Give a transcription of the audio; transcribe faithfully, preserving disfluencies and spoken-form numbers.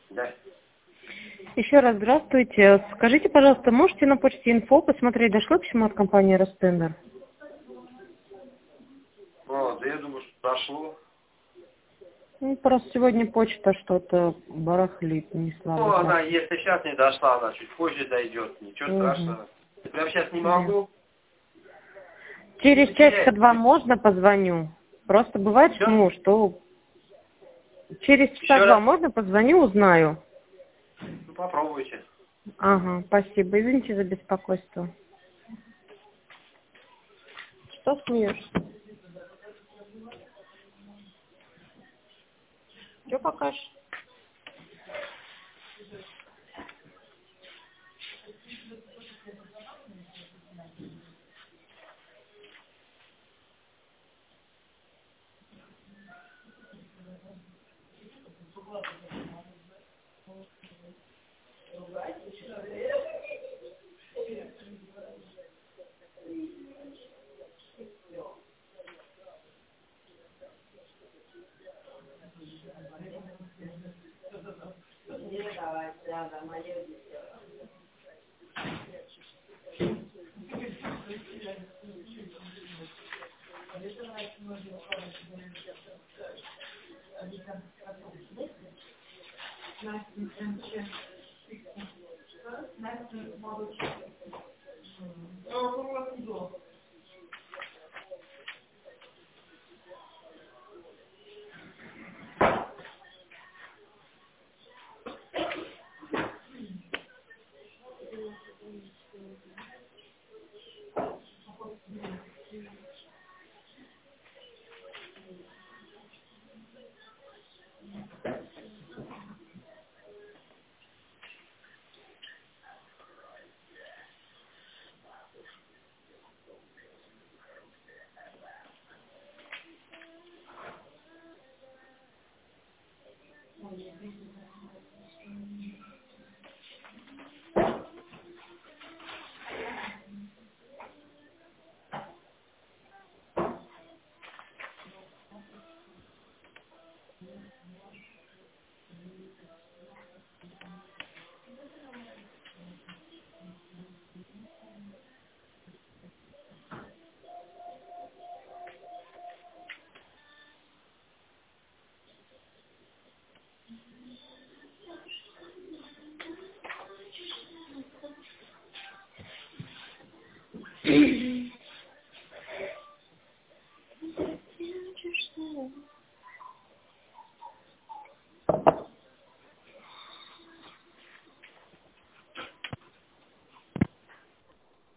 Да. Еще раз здравствуйте. Скажите, пожалуйста, можете на почте инфо посмотреть, дошло письмо от компании Ростендер? О, да я думаю, что дошло. Ну, просто сегодня почта что-то барахлит, не Ну, слабо. она, если сейчас не дошла, она чуть позже дойдет. Ничего Угу. страшного. Прямо сейчас не могу. Через Не часика теряйте. два можно позвоню? Просто бывает, Всё? ну, что через часа Еще два раз? можно позвоню, узнаю. Ну, попробуйте. Ага, спасибо. Извините за беспокойство. Что смеешься? Что покажешь?